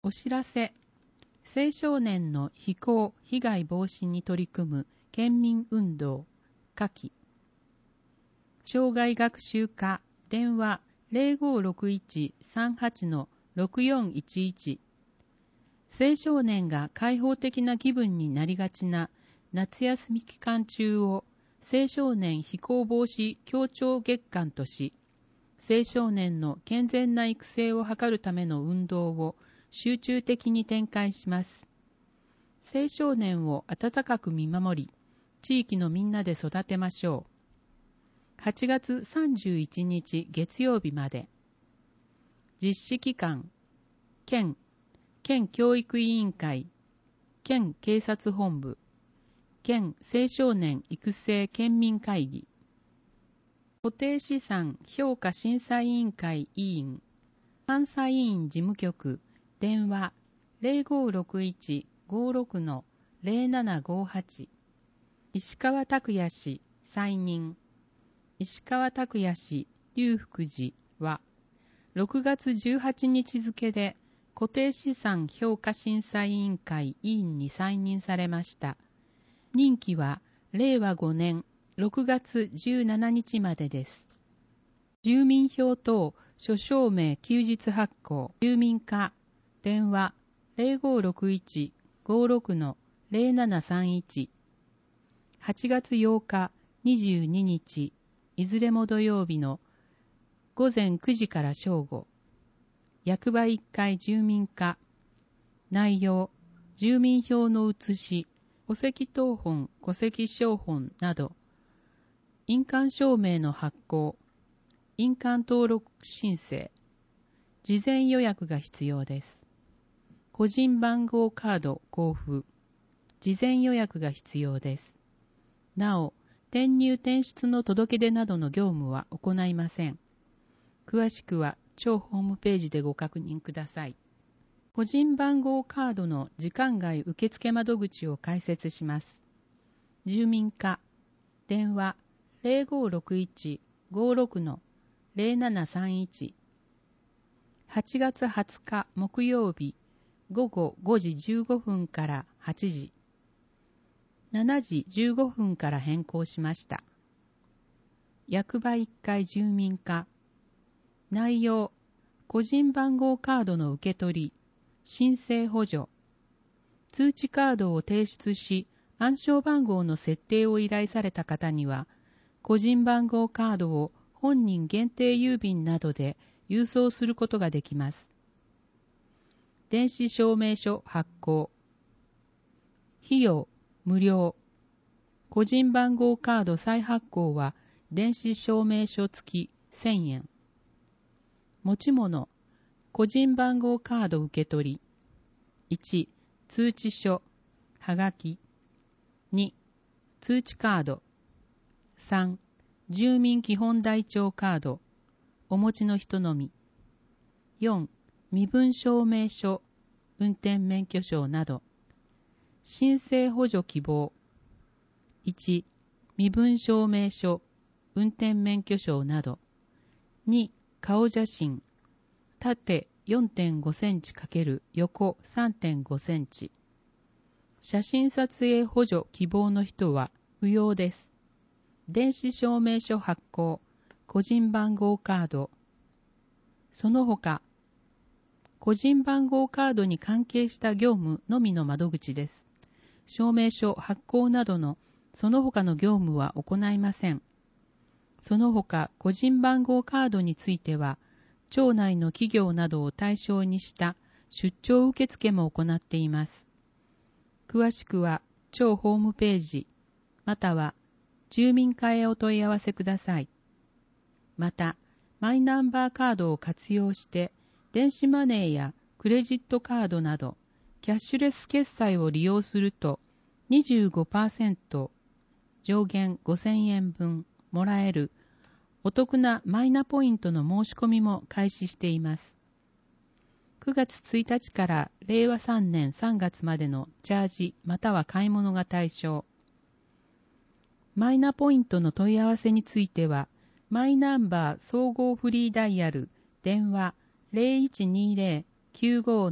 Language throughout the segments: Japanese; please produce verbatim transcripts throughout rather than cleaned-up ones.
お知らせ。青少年の非行・被害防止に取り組む県民運動下記。障害学習課電話 ゼロごろくいちさんはちのろくよんいちいち。青少年が開放的な気分になりがちな夏休み期間中を青少年非行防止協調月間とし、青少年の健全な育成を図るための運動を集中的に展開します。青少年を温かく見守り、地域のみんなで育てましょう。はちがつさんじゅういちにち月曜日まで。実施機関、県、県教育委員会、県警察本部、県青少年育成県民会議。固定資産評価審査委員会委員、監査委員事務局、電話 ゼロごろくいちごろくのゼロななごはち。石川拓也氏再任。石川拓也氏隆福寺はろくがつじゅうはちにち付で固定資産評価審査委員会委員に再任されました。任期はれいわごねんろくがつじゅうしちにちまでです。住民票等諸証明休日発行住民課電話 ゼロごろくいちごろくのゼロななさんいち。はちがつようかにじゅうににちいずれも土曜日のごぜんくじから正午。役場いっかい住民課内容住民票の写し戸籍謄本戸籍抄本など印鑑証明の発行印鑑登録申請事前予約が必要です。個人番号カード交付事前予約が必要です。なお転入転出の届け出などの業務は行いません。詳しくは庁ホームページでご確認ください。個人番号カードの時間外受付窓口を開設します。住民課電話 ゼロごろくいちごろくのゼロななさんいち。はちがつはつか木曜日ごごごじじゅうごふんからはちじ、しちじじゅうごふんから変更しました。役場いっかい住民課内容個人番号カードの受け取り申請補助通知カードを提出し暗証番号の設定を依頼された方には個人番号カードを本人限定郵便などで郵送することができます。電子証明書発行費用無料個人番号カード再発行は電子証明書付きせんえん持ち物個人番号カード受け取りいち通知書はがきに通知カードさん住民基本台帳カードお持ちの人のみよん身分証明書運転免許証など申請補助希望いち身分証明書運転免許証などに顔写真縦 よんてんごセンチ×横 さんてんごセンチ写真撮影補助希望の人は不要です。電子証明書発行個人番号カードその他個人番号カードに関係した業務のみの窓口です。証明書発行などのその他の業務は行いません。その他個人番号カードについては町内の企業などを対象にした出張受付も行っています。詳しくは町ホームページまたは住民課へお問い合わせください。またマイナンバーカードを活用して電子マネーやクレジットカードなどキャッシュレス決済を利用すると にじゅうごパーセント 上限ごせんえんぶんもらえるお得なマイナポイントの申し込みも開始しています。くがつついたちかられいわさんねんさんがつまでのチャージまたは買い物が対象。マイナポイントの問い合わせについてはマイナンバー総合フリーダイヤル電話 ゼロいちにゼロきゅうごの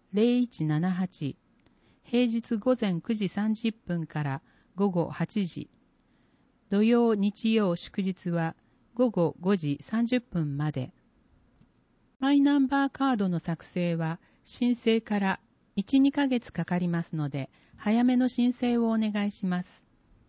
ゼロいちななはち、平日午前くじさんじゅっぷんから午後はちじ、土曜日曜祝日は午後ごじさんじゅっぷんまで。マイナンバーカードの作成は申請からいち、にかげつかかりますので、早めの申請をお願いします。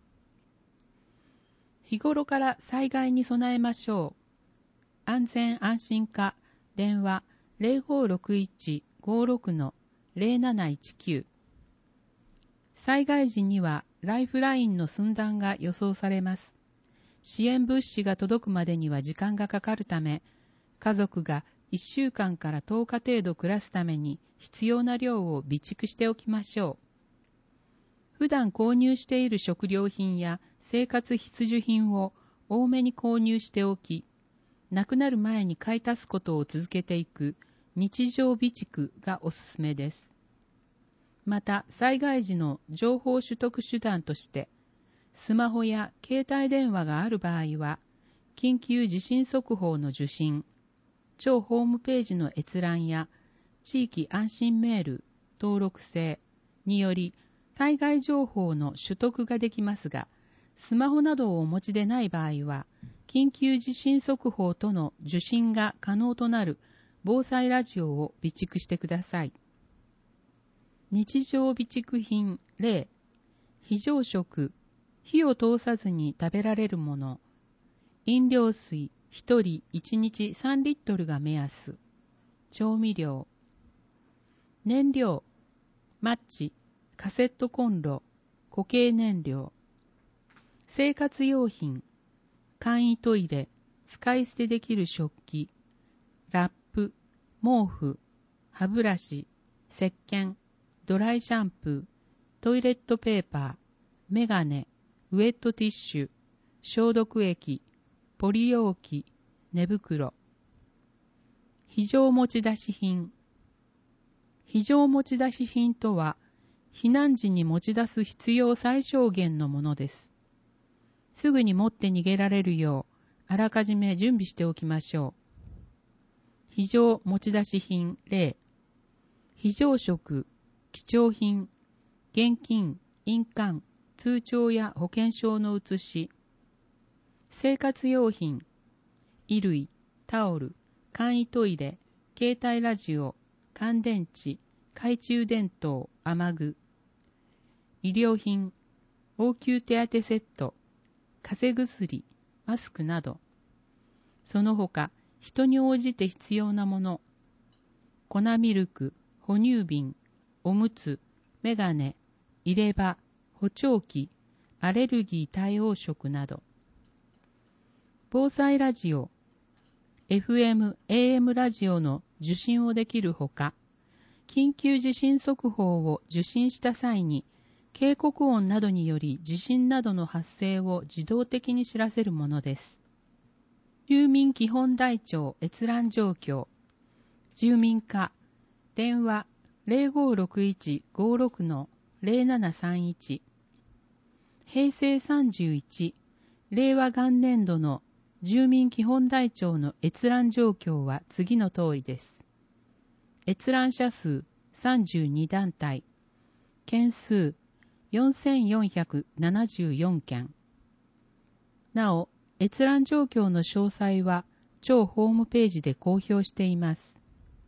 日頃から災害に備えましょう。安全安心課電話 ゼロごろくいち ごろく ゼロなないちきゅう。災害時にはライフラインの寸断が予想されます。支援物資が届くまでには時間がかかるため、家族がいっしゅうかんからとおか程度暮らすために必要な量を備蓄しておきましょう。普段購入している食料品や生活必需品を多めに購入しておき、亡くなる前に買い足すことを続けていく日常備蓄がおすすめです。また、災害時の情報取得手段として、スマホや携帯電話がある場合は、緊急地震速報の受信、庁ホームページの閲覧や地域安心メール登録制により災害情報の取得ができますが、スマホなどをお持ちでない場合は、緊急地震速報との受信が可能となる防災ラジオを備蓄してください。日常備蓄品例、非常食、火を通さずに食べられるもの、飲料水ひとりいちにちさんリットルが目安、調味料、燃料、マッチ、カセットコンロ、固形燃料、生活用品、簡易トイレ、使い捨てできる食器、ラップ、毛布、歯ブラシ、石鹸、ドライシャンプー、トイレットペーパー、メガネ、ウェットティッシュ、消毒液、ポリ容器、寝袋。非常持ち出し品。非常持ち出し品とは、避難時に持ち出す必要最小限のものです。すぐに持って逃げられるよう、あらかじめ準備しておきましょう。非常持ち出し品例、非常食、貴重品、現金、印鑑、通帳や保険証の写し、生活用品、衣類、タオル、簡易トイレ、携帯ラジオ、乾電池、懐中電灯、雨具、医療品、応急手当セット、風邪薬、マスクなど、その他、人に応じて必要なもの、粉ミルク、哺乳瓶、おむつ、メガネ、入れ歯、補聴器、アレルギー対応食など、防災ラジオ、エフエム、エーエム ラジオの受信をできるほか、緊急地震速報を受信した際に、警告音などにより地震などの発生を自動的に知らせるものです。住民基本台帳閲覧状況、住民課、電話 ゼロごろくいち ごろく ゼロななさんいち、平成さんじゅういち、令和元年度の住民基本台帳の閲覧状況は次の通りです。閲覧者数さんじゅうに団体、件数よんせんよんひゃくななじゅうよんけん。なお、閲覧状況の詳細は庁ホームページで公表しています。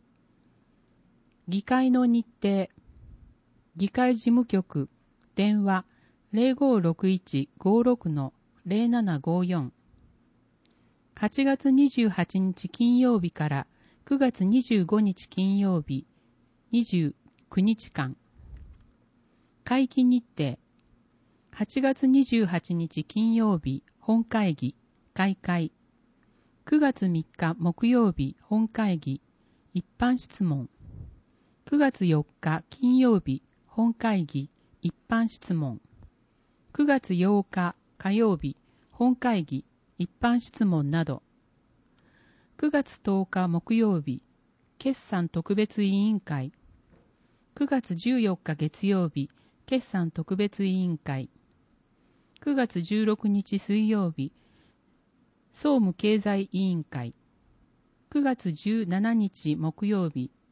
議会の日程、議会事務局、電話 ゼロごろくいち ごろく ゼロななごよん。はちがつにじゅうはちにち金曜日からくがつにじゅうごにち金曜日にじゅうくにちかん。会期日程、はちがつにじゅうはちにち金曜日本会議開会、くがつみっか木曜日本会議一般質問、くがつよっか金曜日本会議一般質問、くがつようか火曜日本会議一般質問など、くがつとおか木曜日決算特別委員会、くがつじゅうよっか月曜日決算特別委員会、くがつじゅうろくにち水曜日総務経済委員会、くがつじゅうしちにち木曜日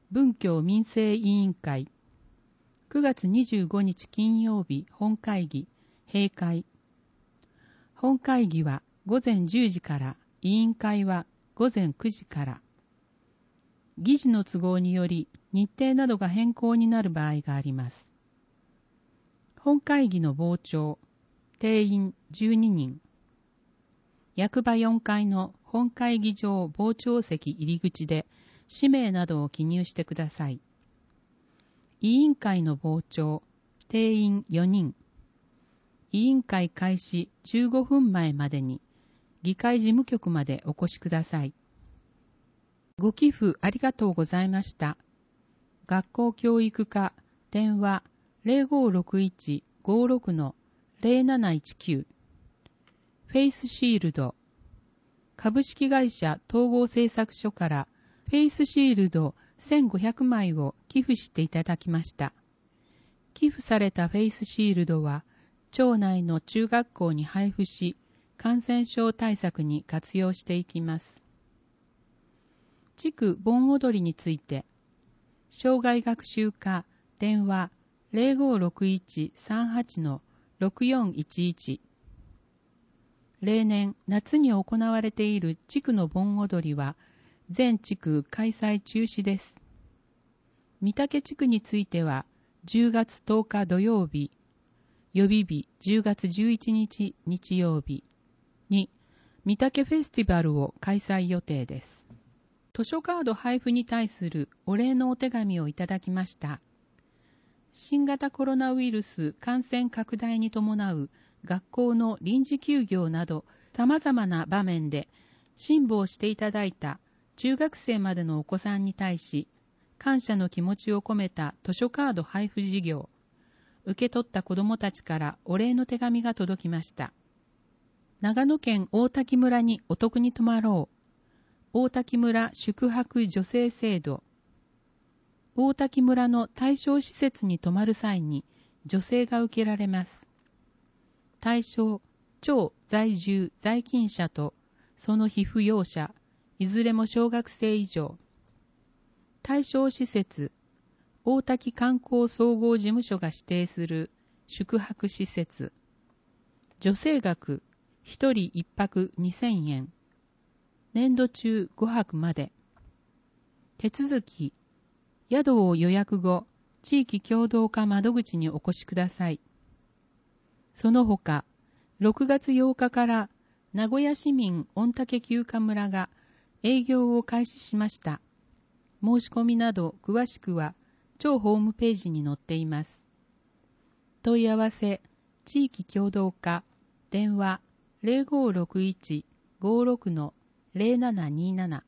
文教民生委員会くがつにじゅうごにち金曜日本会議閉会。本会議はごぜんじゅうじから委員会はごぜんくじから。議事の都合により日程などが変更になる場合があります。本会議の傍聴、定員じゅうににん。役場よんかいの本会議場傍聴席入り口で氏名などを記入してください。委員会の傍聴、定員よにん。委員会開始じゅうごふんまえまでに議会事務局までお越しください。ご寄付ありがとうございました。学校教育課電話 ゼロごろくいち ごろく ゼロなないちきゅう フェイスシールド株式会社統合製作所からフェイスシールドせんごひゃくまいを寄付していただきました。寄付されたフェイスシールドは町内の中学校に配布し、感染症対策に活用していきます。地区盆踊りについて、障害学習課電話 ゼロごろくいち さんはち ろくよんいちいち。例年夏に行われている地区の盆踊りは全地区開催中止です。御嶽地区についてはじゅうがつとおか土曜日、予備日じゅうがつじゅういちにち日曜日に御嶽フェスティバルを開催予定です。図書カード配布に対するお礼のお手紙をいただきました。新型コロナウイルス感染拡大に伴う学校の臨時休業など様々な場面で辛抱していただいた中学生までのお子さんに対し感謝の気持ちを込めた図書カード配布事業、受け取った子どもたちからお礼の手紙が届きました。長野県大滝村にお得に泊まろう。大滝村宿泊助成制度。大滝村の対象施設に泊まる際に助成が受けられます。対象、町在住在勤者とその被扶養者、いずれも小学生以上。対象施設、大滝観光総合事務所が指定する宿泊施設。助成額、ひとりいっぱくにせんえん。年度中ごはくまで。手続き、宿を予約後、地域協同課窓口にお越しください。その他、ろくがつようかから名古屋市民御嶽休暇村が営業を開始しました。申し込みなど詳しくは町ホームページに載っています。問い合わせ、地域協同課、電話 ゼロごろくいち ごろく ゼロななにーなな